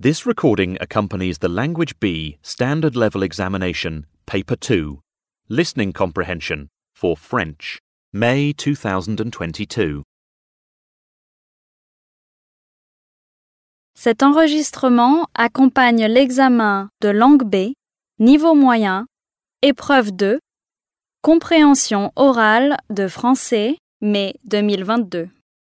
This recording accompanies the Language B Standard Level Examination, Paper 2, Listening Comprehension for French, May 2022. Cet enregistrement accompagne l'examen de langue B, niveau moyen, épreuve 2, compréhension orale de français, mai 2022.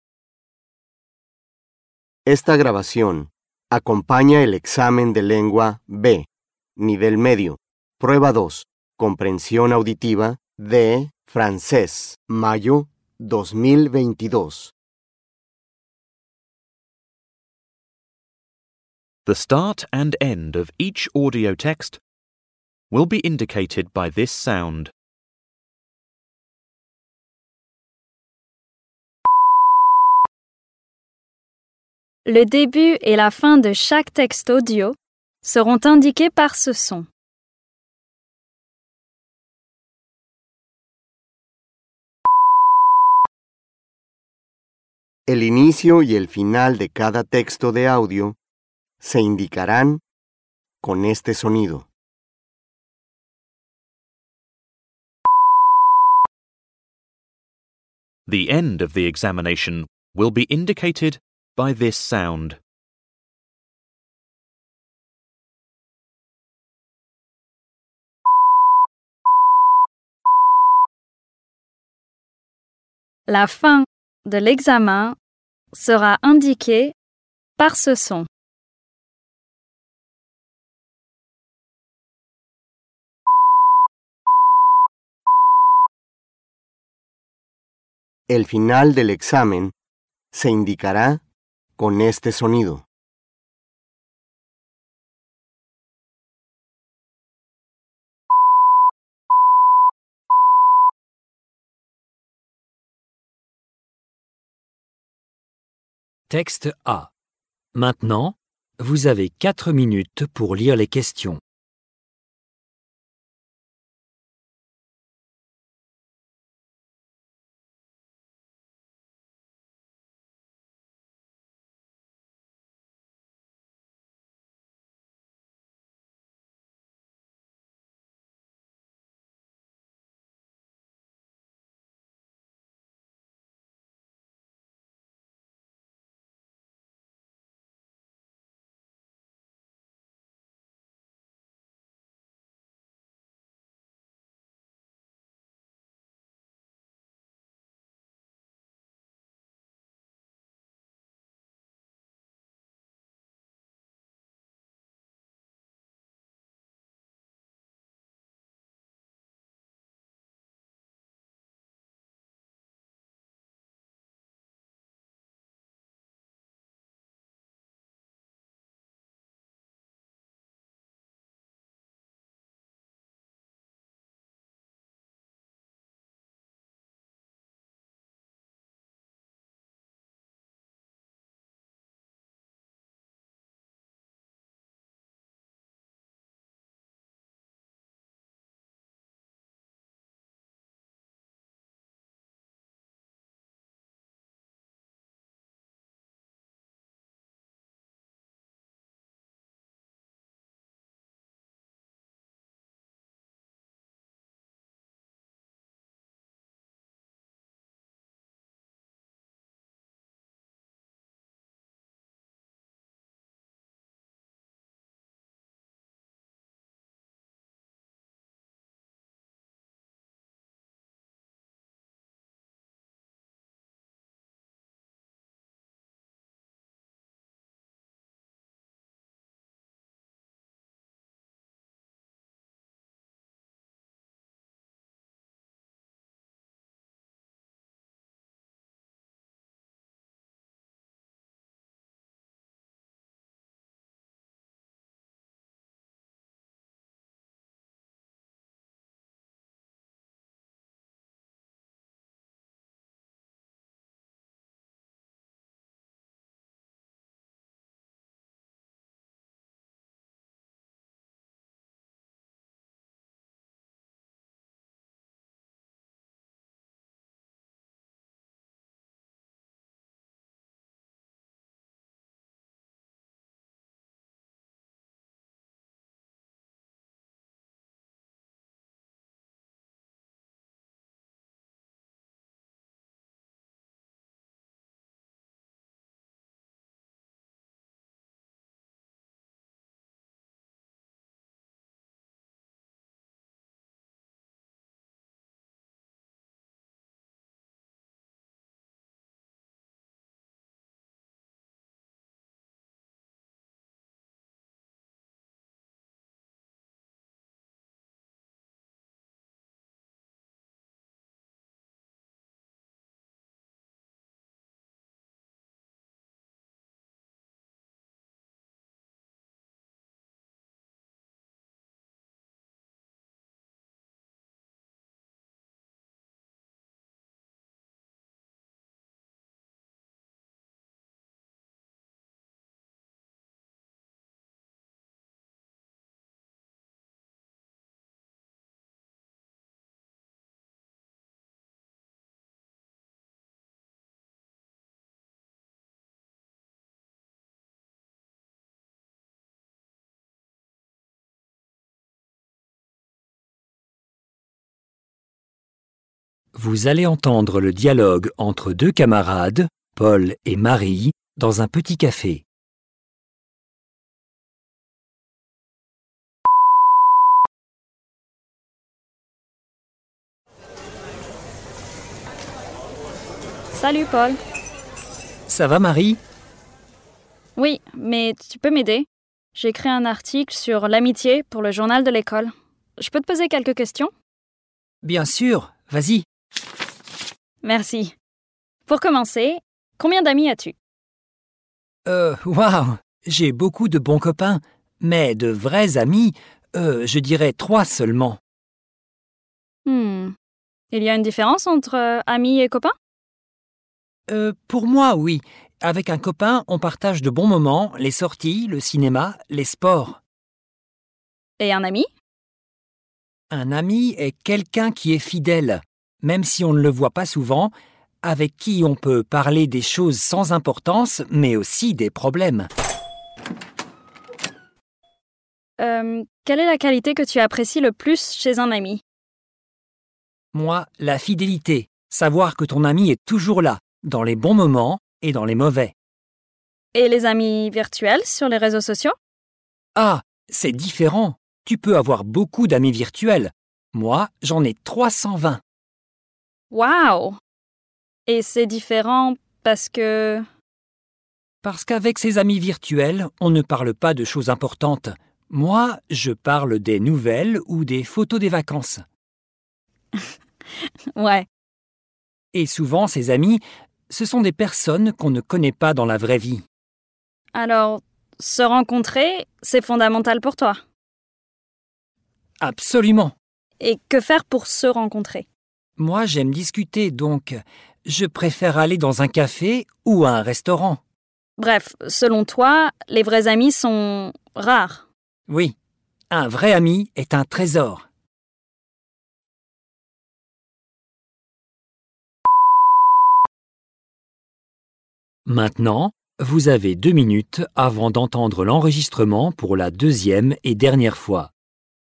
Esta grabación acompaña el examen de lengua B, nivel medio, prueba 2, comprensión auditiva de francés, mayo 2022. The start and end of each audio text will be indicated by this sound. Le début et la fin de chaque texte audio seront indiqués par ce son. El inicio y el final de cada texto de audio se indicarán con este sonido. The end of the examination will be indicated by this sound. La fin de l'examen sera indiquée par ce son. El final del examen se indicará con este sonido. Texte A. Maintenant, vous avez 4 minutes pour lire les questions. Vous allez entendre le dialogue entre deux camarades, Paul et Marie, dans un petit café. Salut Paul. Ça va, Marie? Oui, mais tu peux m'aider? J'ai écrit un article sur l'amitié pour le journal de l'école. Je peux te poser quelques questions? Bien sûr, vas-y. Merci. Pour commencer, combien d'amis as-tu? Waouh, j'ai beaucoup de bons copains, mais de vrais amis, je dirais 3 seulement. Il y a une différence entre amis et copains? Pour moi, oui. Avec un copain, on partage de bons moments, les sorties, le cinéma, les sports. Et un ami? Un ami est quelqu'un qui est fidèle, même si on ne le voit pas souvent, avec qui on peut parler des choses sans importance, mais aussi des problèmes. Quelle est la qualité que tu apprécies le plus chez un ami? Moi, la fidélité, savoir que ton ami est toujours là, dans les bons moments et dans les mauvais. Et les amis virtuels sur les réseaux sociaux? Ah, c'est différent. Tu peux avoir beaucoup d'amis virtuels. Moi, j'en ai 320. Waouh! Et c'est différent parce que... Parce qu'avec ses amis virtuels, on ne parle pas de choses importantes. Moi, je parle des nouvelles ou des photos des vacances. Ouais. Et souvent, ces amis, ce sont des personnes qu'on ne connaît pas dans la vraie vie. Alors, se rencontrer, c'est fondamental pour toi. Absolument. Et que faire pour se rencontrer? Moi, j'aime discuter, donc je préfère aller dans un café ou à un restaurant. Bref, selon toi, les vrais amis sont rares. Oui, un vrai ami est un trésor. Maintenant, vous avez 2 minutes avant d'entendre l'enregistrement pour la 2e et dernière fois.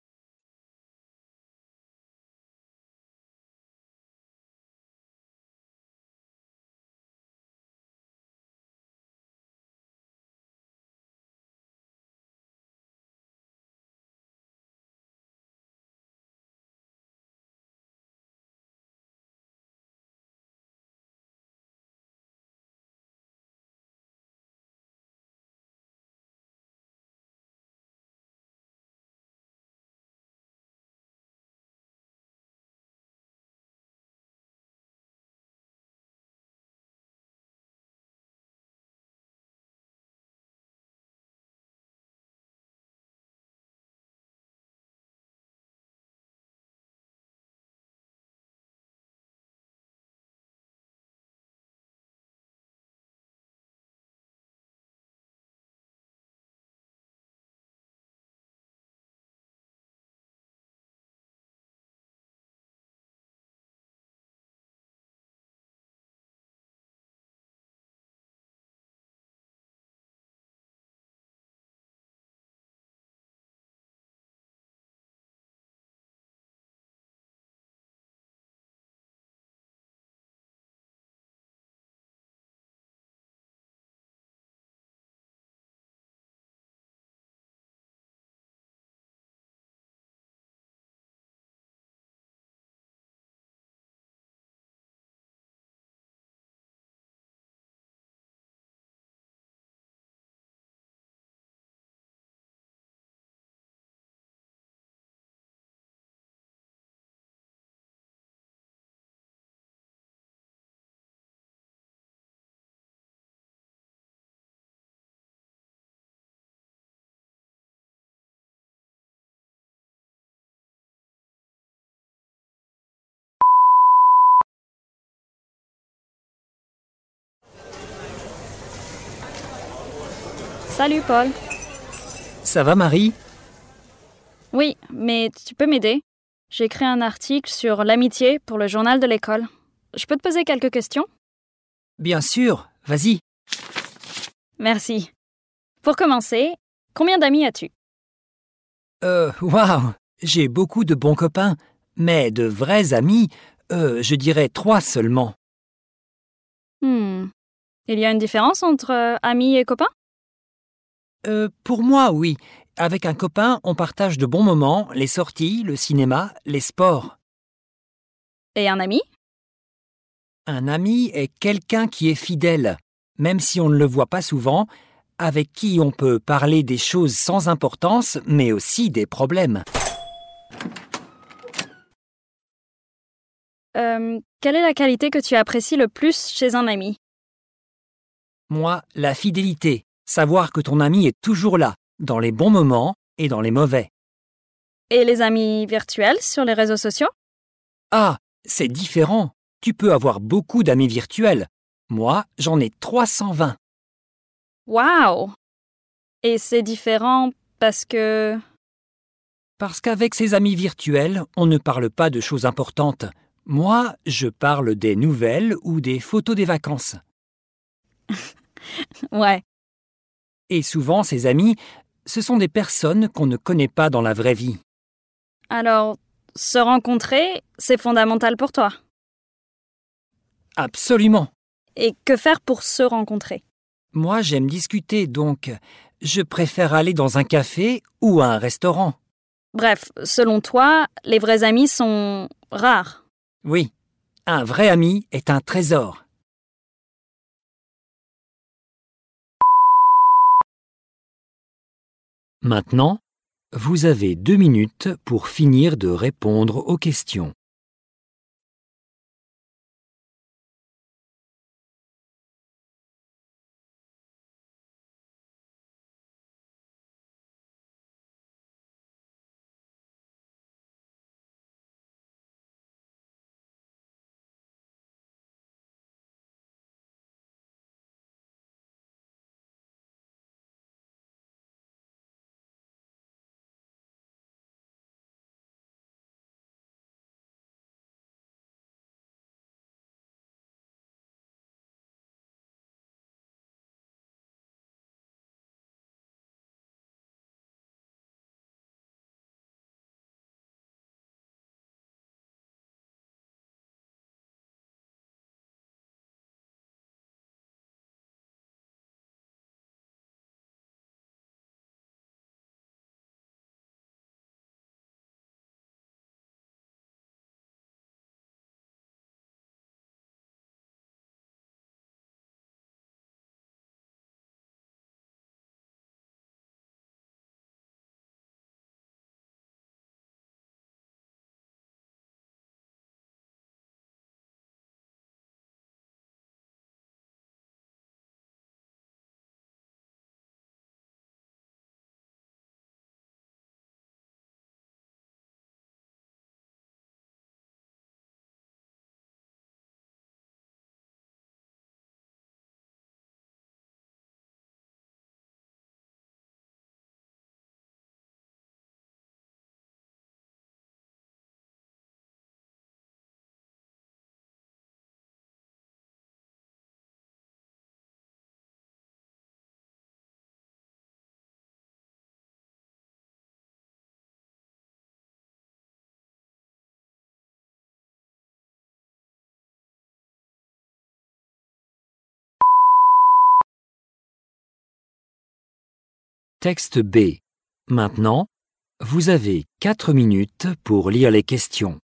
Salut Paul. Ça va, Marie? Oui, mais tu peux m'aider? J'ai écrit un article sur l'amitié pour le journal de l'école. Je peux te poser quelques questions? Bien sûr, vas-y. Merci. Pour commencer, combien d'amis as-tu? Waouh, j'ai beaucoup de bons copains, mais de vrais amis, Je dirais 3 seulement. Il y a une différence entre amis et copains? Pour moi, oui. Avec un copain, on partage de bons moments, les sorties, le cinéma, les sports. Et un ami? Un ami est quelqu'un qui est fidèle, même si on ne le voit pas souvent, avec qui on peut parler des choses sans importance, mais aussi des problèmes. Quelle est la qualité que tu apprécies le plus chez un ami? Moi, la fidélité, savoir que ton ami est toujours là, dans les bons moments et dans les mauvais. Et les amis virtuels sur les réseaux sociaux? Ah, c'est différent. Tu peux avoir beaucoup d'amis virtuels. Moi, j'en ai 320. Waouh! Et c'est différent parce que... Parce qu'avec ses amis virtuels, on ne parle pas de choses importantes. Moi, je parle des nouvelles ou des photos des vacances. Ouais. Et souvent, ces amis, ce sont des personnes qu'on ne connaît pas dans la vraie vie. Alors, se rencontrer, c'est fondamental pour toi. Absolument. Et que faire pour se rencontrer? Moi, j'aime discuter, donc je préfère aller dans un café ou à un restaurant. Bref, selon toi, les vrais amis sont rares. Oui, un vrai ami est un trésor. Maintenant, vous avez 2 minutes pour finir de répondre aux questions. Texte B. Maintenant, vous avez 4 minutes pour lire les questions.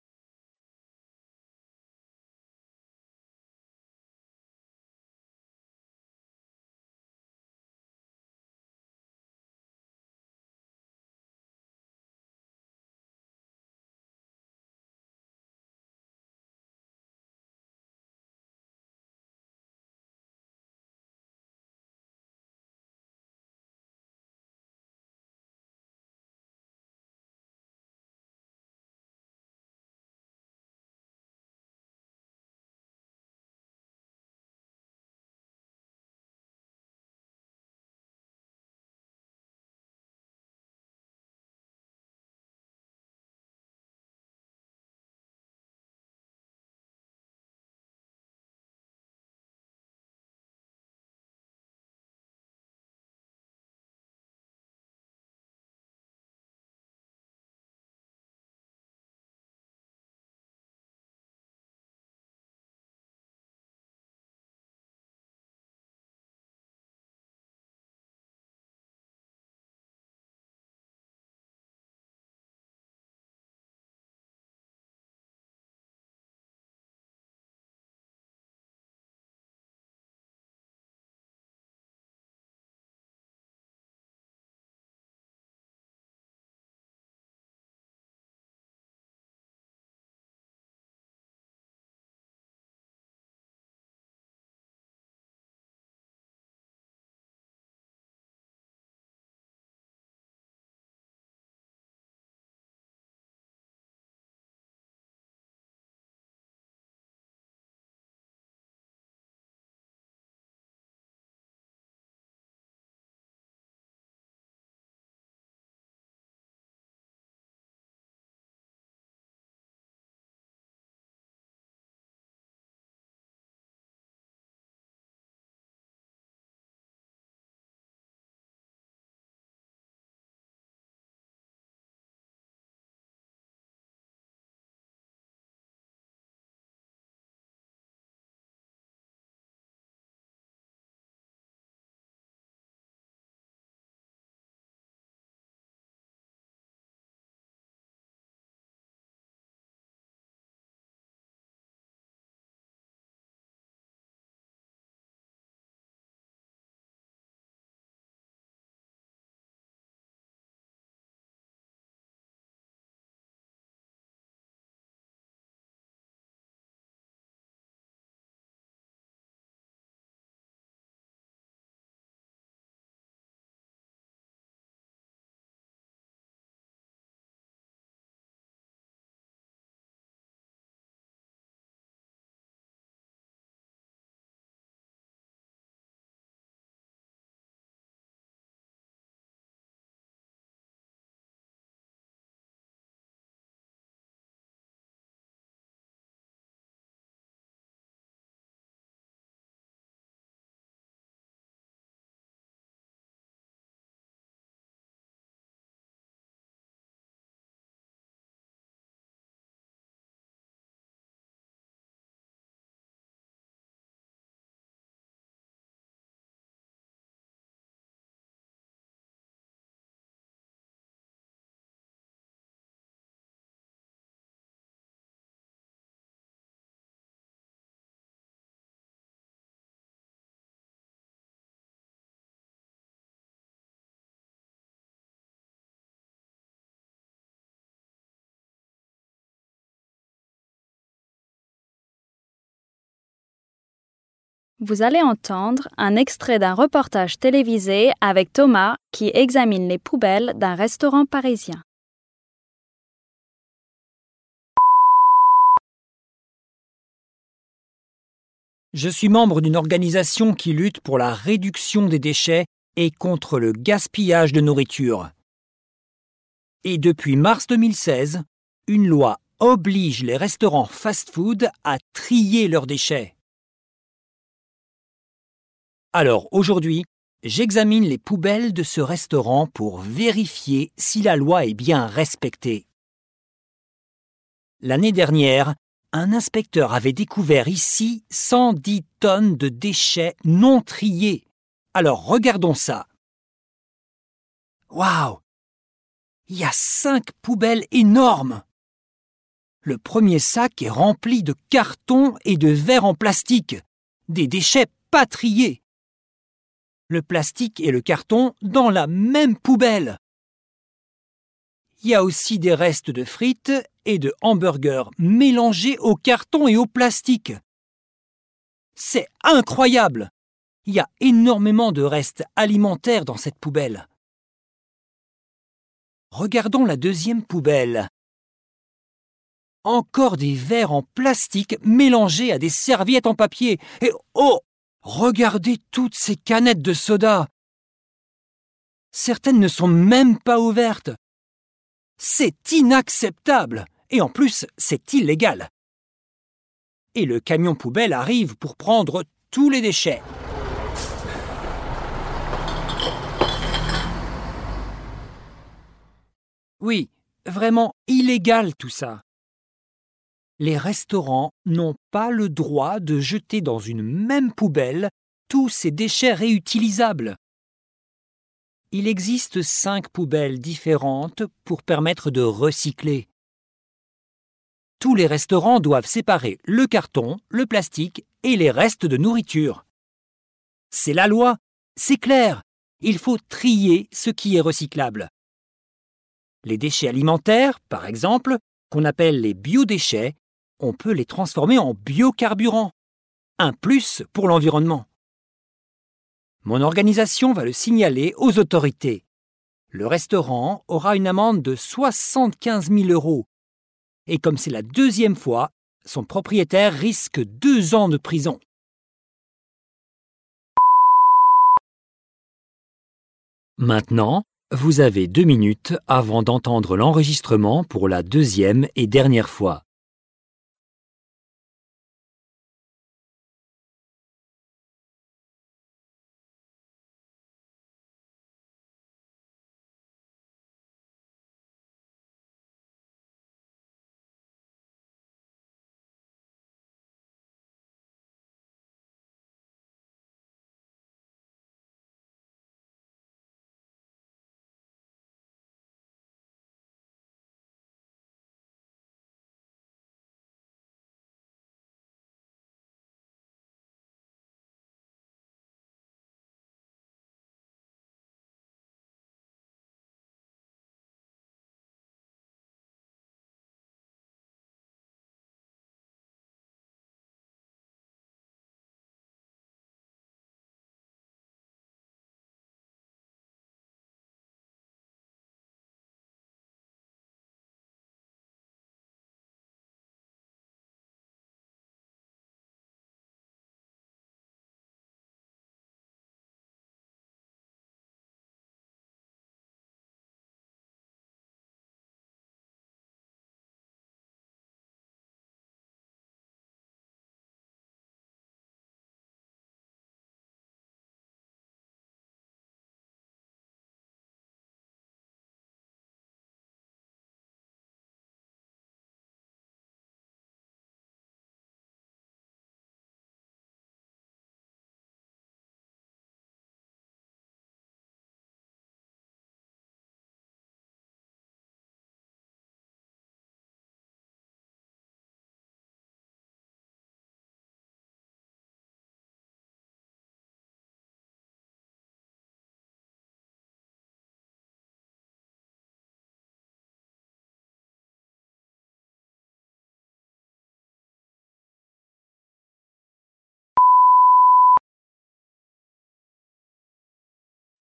Vous allez entendre un extrait d'un reportage télévisé avec Thomas qui examine les poubelles d'un restaurant parisien. Je suis membre d'une organisation qui lutte pour la réduction des déchets et contre le gaspillage de nourriture. Et depuis mars 2016, une loi oblige les restaurants fast-food à trier leurs déchets. Alors aujourd'hui, j'examine les poubelles de ce restaurant pour vérifier si la loi est bien respectée. L'année dernière, un inspecteur avait découvert ici 110 tonnes de déchets non triés. Alors regardons ça. Waouh! Il y a 5 poubelles énormes! Le premier sac est rempli de cartons et de verres en plastique, des déchets pas triés. Le plastique et le carton dans la même poubelle. Il y a aussi des restes de frites et de hamburgers mélangés au carton et au plastique. C'est incroyable! Il y a énormément de restes alimentaires dans cette poubelle. Regardons la deuxième poubelle. Encore des verres en plastique mélangés à des serviettes en papier. Et oh! Regardez toutes ces canettes de soda. Certaines ne sont même pas ouvertes. C'est inacceptable. Et en plus, c'est illégal. Et le camion poubelle arrive pour prendre tous les déchets. Oui, vraiment illégal tout ça. Les restaurants n'ont pas le droit de jeter dans une même poubelle tous ces déchets réutilisables. Il existe 5 poubelles différentes pour permettre de recycler. Tous les restaurants doivent séparer le carton, le plastique et les restes de nourriture. C'est la loi, c'est clair, il faut trier ce qui est recyclable. Les déchets alimentaires, par exemple, qu'on appelle les biodéchets, on peut les transformer en biocarburant. Un plus pour l'environnement. Mon organisation va le signaler aux autorités. Le restaurant aura une amende de 75 000 €. Et comme c'est la deuxième fois, son propriétaire risque 2 ans de prison. Maintenant, vous avez 2 minutes avant d'entendre l'enregistrement pour la deuxième et dernière fois.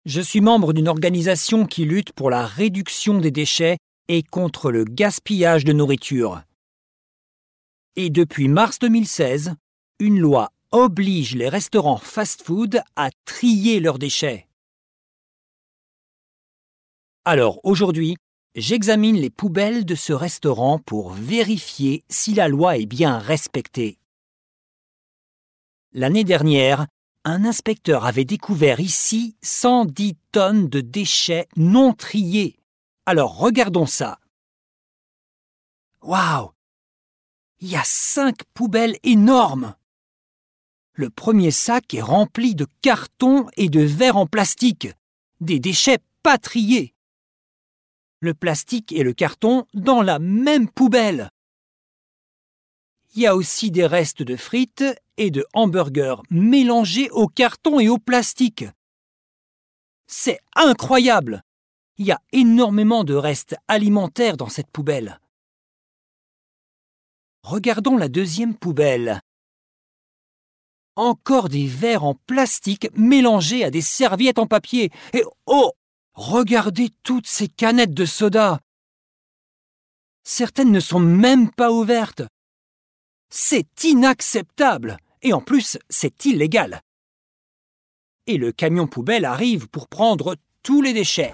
Je suis membre d'une organisation qui lutte pour la réduction des déchets et contre le gaspillage de nourriture. Et depuis mars 2016, une loi oblige les restaurants fast-food à trier leurs déchets. Alors aujourd'hui, j'examine les poubelles de ce restaurant pour vérifier si la loi est bien respectée. L'année dernière, un inspecteur avait découvert ici 110 tonnes de déchets non triés. Alors regardons ça. Waouh! Il y a 5 poubelles énormes! Le premier sac est rempli de cartons et de verres en plastique, des déchets pas triés. Le plastique et le carton dans la même poubelle. Il y a aussi des restes de frites et de hamburgers mélangés au carton et au plastique. C'est incroyable! Il y a énormément de restes alimentaires dans cette poubelle. Regardons la deuxième poubelle. Encore des verres en plastique mélangés à des serviettes en papier. Et oh! Regardez toutes ces canettes de soda. Certaines ne sont même pas ouvertes. C'est inacceptable. Et en plus, c'est illégal. Et le camion poubelle arrive pour prendre tous les déchets.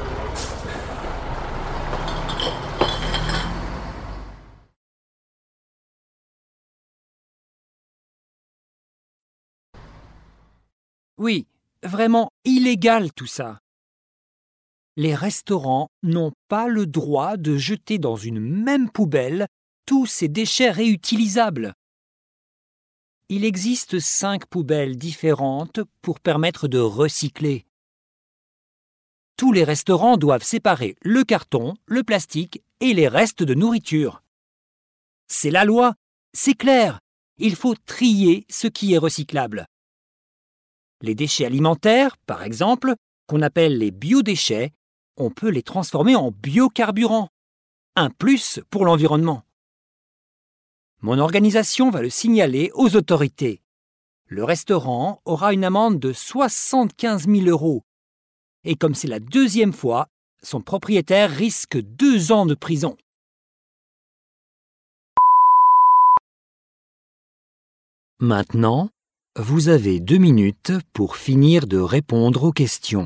Oui, vraiment illégal tout ça. Les restaurants n'ont pas le droit de jeter dans une même poubelle tous ces déchets réutilisables. Il existe 5 poubelles différentes pour permettre de recycler. Tous les restaurants doivent séparer le carton, le plastique et les restes de nourriture. C'est la loi, c'est clair, il faut trier ce qui est recyclable. Les déchets alimentaires, par exemple, qu'on appelle les biodéchets, on peut les transformer en biocarburant. Un plus pour l'environnement. Mon organisation va le signaler aux autorités. Le restaurant aura une amende de 75 000 €. Et comme c'est la deuxième fois, son propriétaire risque 2 ans de prison. Maintenant, vous avez 2 minutes pour finir de répondre aux questions.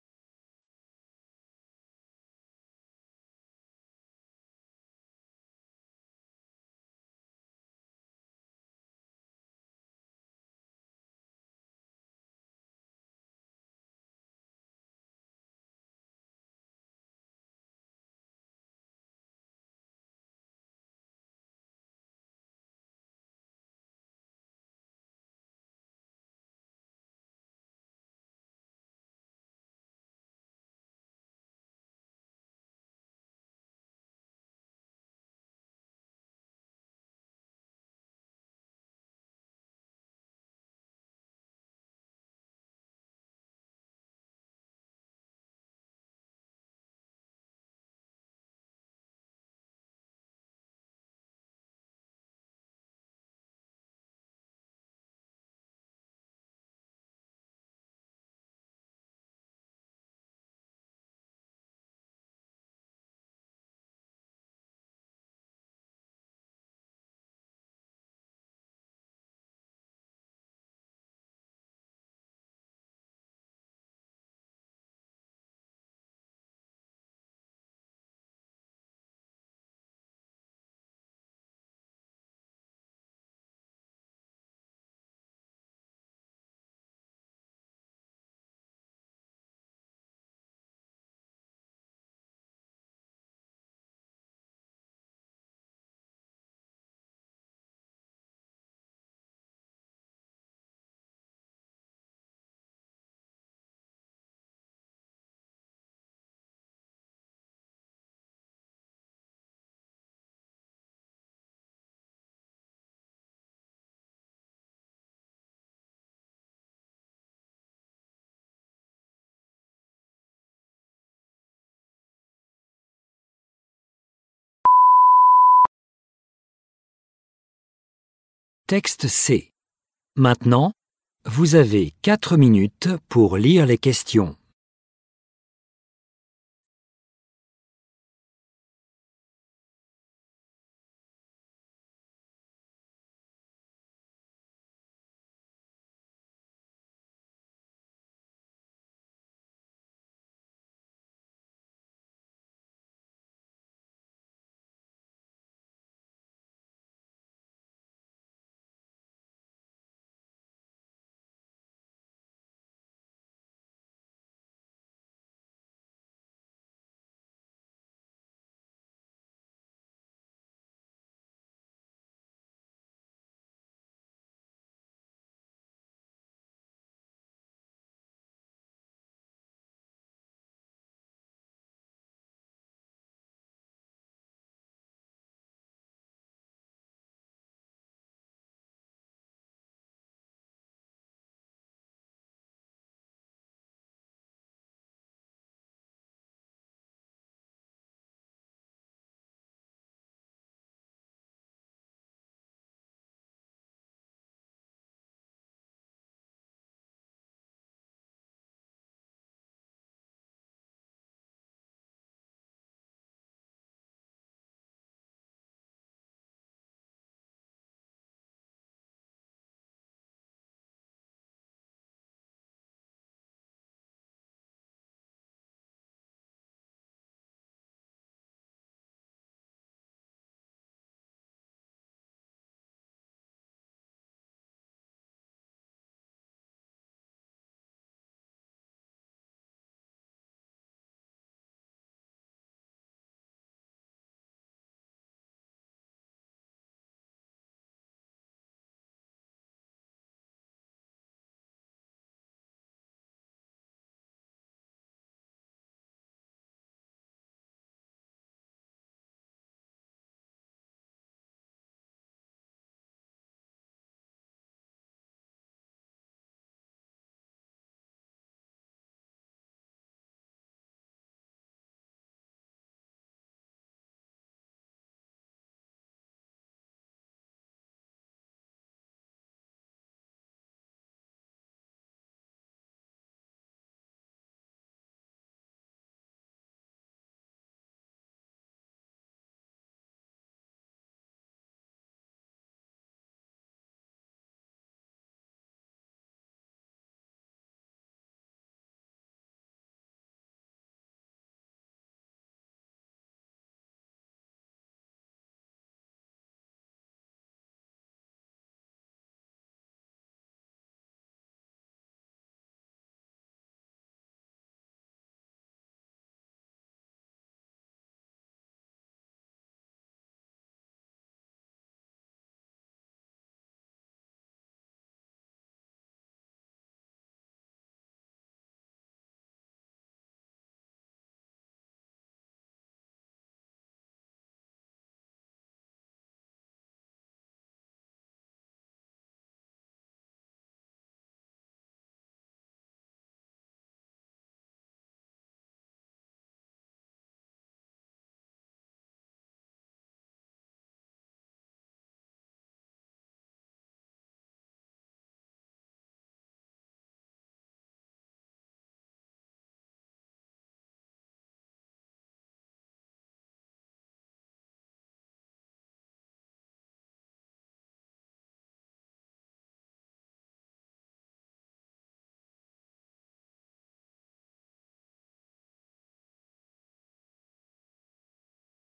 Texte C. Maintenant, vous avez 4 minutes pour lire les questions.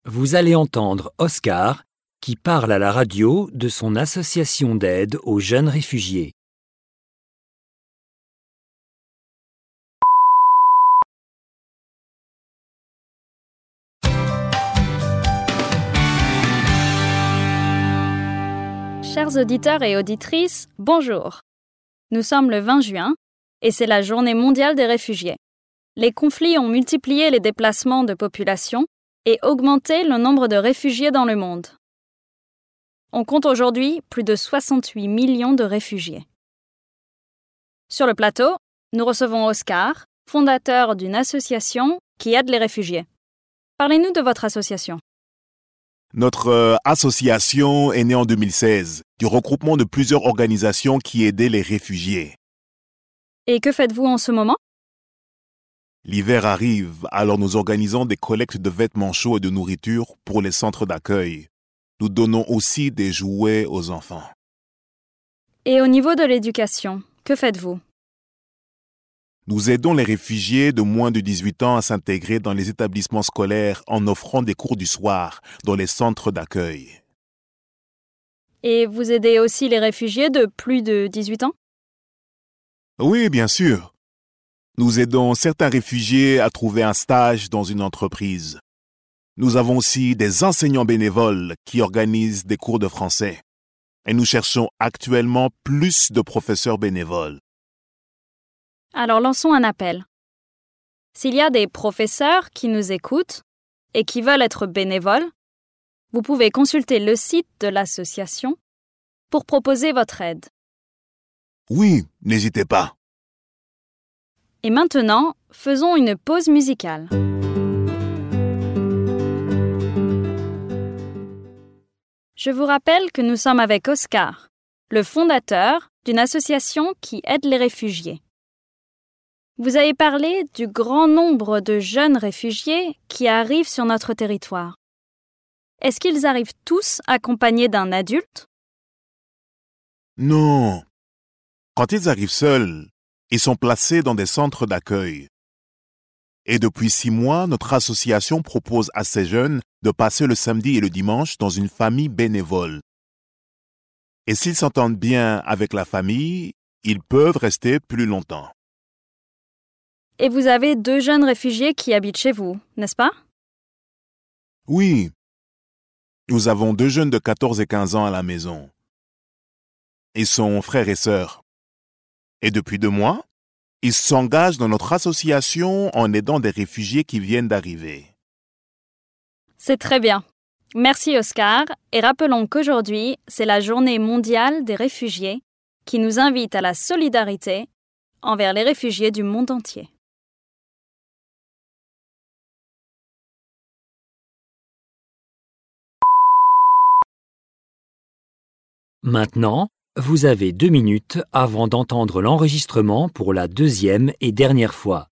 vous allez entendre Oscar qui parle à la radio de son association d'aide aux jeunes réfugiés. Chers auditeurs et auditrices, bonjour. Nous sommes le 20 juin et c'est la Journée mondiale des réfugiés. Les conflits ont multiplié les déplacements de population et augmenté le nombre de réfugiés dans le monde. On compte aujourd'hui plus de 68 millions de réfugiés. Sur le plateau, nous recevons Oscar, fondateur d'une association qui aide les réfugiés. Parlez-nous de votre association. Notre association est née en 2016 du regroupement de plusieurs organisations qui aidaient les réfugiés. Et que faites-vous en ce moment? L'hiver arrive, alors nous organisons des collectes de vêtements chauds et de nourriture pour les centres d'accueil. Nous donnons aussi des jouets aux enfants. Et au niveau de l'éducation, que faites-vous? Nous aidons les réfugiés de moins de 18 ans à s'intégrer dans les établissements scolaires en offrant des cours du soir dans les centres d'accueil. Et vous aidez aussi les réfugiés de plus de 18 ans? Oui, bien sûr. Nous aidons certains réfugiés à trouver un stage dans une entreprise. Nous avons aussi des enseignants bénévoles qui organisent des cours de français. Et nous cherchons actuellement plus de professeurs bénévoles. Alors lançons un appel. S'il y a des professeurs qui nous écoutent et qui veulent être bénévoles, vous pouvez consulter le site de l'association pour proposer votre aide. Oui, n'hésitez pas. Et maintenant, faisons une pause musicale. Je vous rappelle que nous sommes avec Oscar, le fondateur d'une association qui aide les réfugiés. Vous avez parlé du grand nombre de jeunes réfugiés qui arrivent sur notre territoire. Est-ce qu'ils arrivent tous accompagnés d'un adulte? Non. Quand ils arrivent seuls, ils sont placés dans des centres d'accueil. Et depuis 6 mois, notre association propose à ces jeunes de passer le samedi et le dimanche dans une famille bénévole. Et s'ils s'entendent bien avec la famille, ils peuvent rester plus longtemps. Et vous avez 2 jeunes réfugiés qui habitent chez vous, n'est-ce pas? Oui. Nous avons 2 jeunes de 14 et 15 ans à la maison. Ils sont frères et sœurs. Et depuis 2 mois, ils s'engagent dans notre association en aidant des réfugiés qui viennent d'arriver. C'est très bien. Merci Oscar, et rappelons qu'aujourd'hui, c'est la Journée mondiale des réfugiés qui nous invite à la solidarité envers les réfugiés du monde entier. Maintenant, vous avez 2 minutes avant d'entendre l'enregistrement pour la 2e et dernière fois.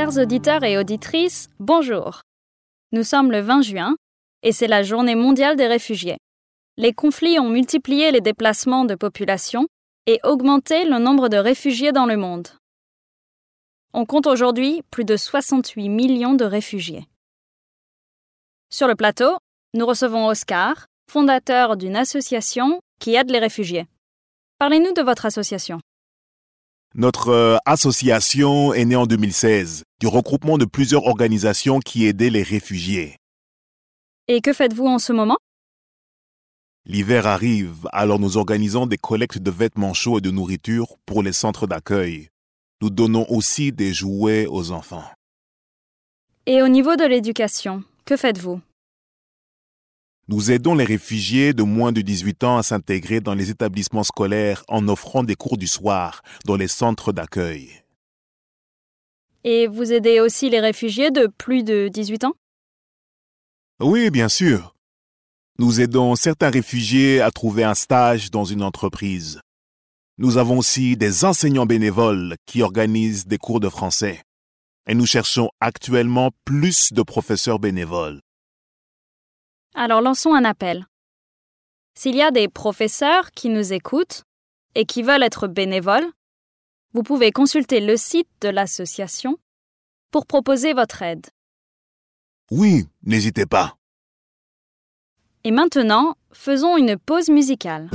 Chers auditeurs et auditrices, bonjour. Nous sommes le 20 juin et c'est la Journée mondiale des réfugiés. Les conflits ont multiplié les déplacements de population et augmenté le nombre de réfugiés dans le monde. On compte aujourd'hui plus de 68 millions de réfugiés. Sur le plateau, nous recevons Oscar, fondateur d'une association qui aide les réfugiés. Parlez-nous de votre association. Notre association est née en 2016 du regroupement de plusieurs organisations qui aidaient les réfugiés. Et que faites-vous en ce moment? L'hiver arrive, alors nous organisons des collectes de vêtements chauds et de nourriture pour les centres d'accueil. Nous donnons aussi des jouets aux enfants. Et au niveau de l'éducation, que faites-vous? Nous aidons les réfugiés de moins de 18 ans à s'intégrer dans les établissements scolaires en offrant des cours du soir dans les centres d'accueil. Et vous aidez aussi les réfugiés de plus de 18 ans? Oui, bien sûr. Nous aidons certains réfugiés à trouver un stage dans une entreprise. Nous avons aussi des enseignants bénévoles qui organisent des cours de français. Et nous cherchons actuellement plus de professeurs bénévoles. Alors lançons un appel. S'il y a des professeurs qui nous écoutent et qui veulent être bénévoles, vous pouvez consulter le site de l'association pour proposer votre aide. Oui, n'hésitez pas. Et maintenant, faisons une pause musicale.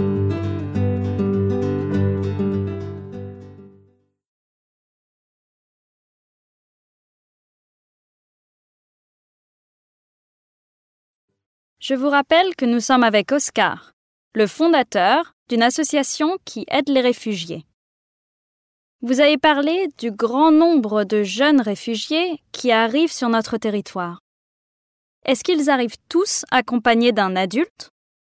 Je vous rappelle que nous sommes avec Oscar, le fondateur d'une association qui aide les réfugiés. Vous avez parlé du grand nombre de jeunes réfugiés qui arrivent sur notre territoire. Est-ce qu'ils arrivent tous accompagnés d'un adulte?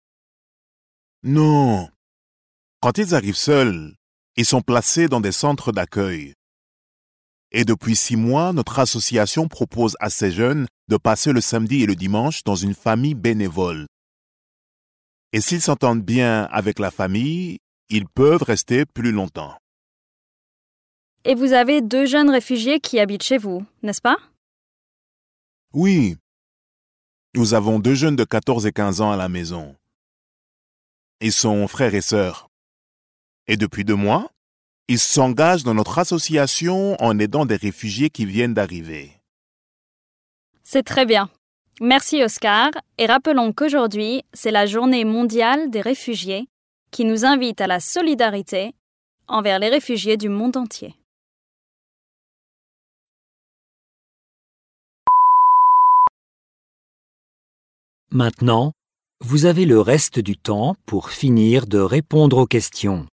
Non. Quand ils arrivent seuls, ils sont placés dans des centres d'accueil. Et depuis 6 mois, notre association propose à ces jeunes de passer le samedi et le dimanche dans une famille bénévole. Et s'ils s'entendent bien avec la famille, ils peuvent rester plus longtemps. Et vous avez 2 jeunes réfugiés qui habitent chez vous, n'est-ce pas? Oui. Nous avons 2 jeunes de 14 et 15 ans à la maison. Ils sont frères et sœurs. Et depuis 2 mois, ils s'engagent dans notre association en aidant des réfugiés qui viennent d'arriver. C'est très bien. Merci Oscar, et rappelons qu'aujourd'hui, c'est la Journée mondiale des réfugiés qui nous invite à la solidarité envers les réfugiés du monde entier. Maintenant, vous avez le reste du temps pour finir de répondre aux questions.